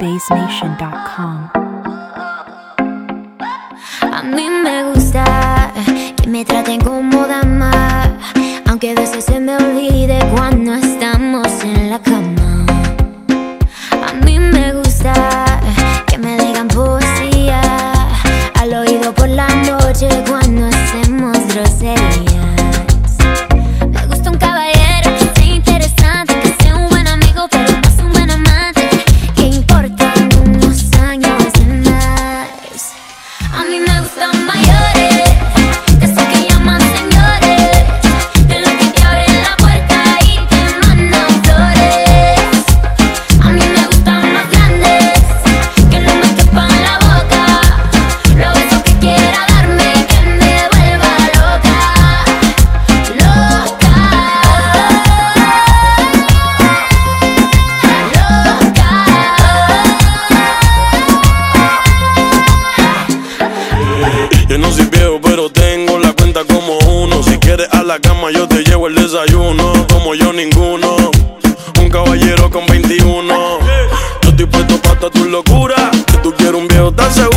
BassNation.com. A mí me gusta que me traten como dama, aunque a veces se me olvide cuando estamos en la cama. A mí me gusta que me digan poesía al oído por la noche cuando hacemos groserías. Me gusta un caballero que sea interesante, que sea un buen amigo pero no sea un buen amante, que importan unos años de más. A mí me gustan mayores, de esos que llaman señores, de los que te abren la puerta y te mandan flores. A mí me gustan más grandes, que no me quepan en la boca, los besos que quiera darme y que me vuelva loca, loca, Yo no soy viejo, pero tengo la cuenta como uno. Si quieres a la cama, yo te llevo el desayuno. Como yo, ninguno. Un caballero con 21. Yo estoy puesto pa' toda tu locura. Que tú quieres un viejo tan seguro.